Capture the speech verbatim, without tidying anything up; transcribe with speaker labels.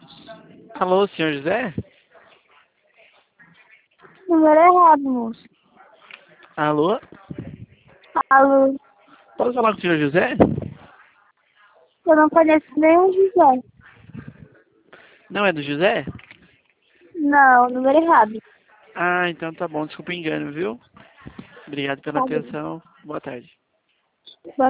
Speaker 1: Alô, senhor José?
Speaker 2: Número errado, moço.
Speaker 1: Alô?
Speaker 2: Alô,
Speaker 1: Posso falar com o senhor José?
Speaker 2: eu não conheço nenhum José.
Speaker 1: Não é do José?
Speaker 2: Não, número errado.
Speaker 1: Ah, então tá bom. Desculpa o engano, viu? Obrigado pela
Speaker 2: Tá bem.
Speaker 1: atenção. Boa tarde.
Speaker 2: Boa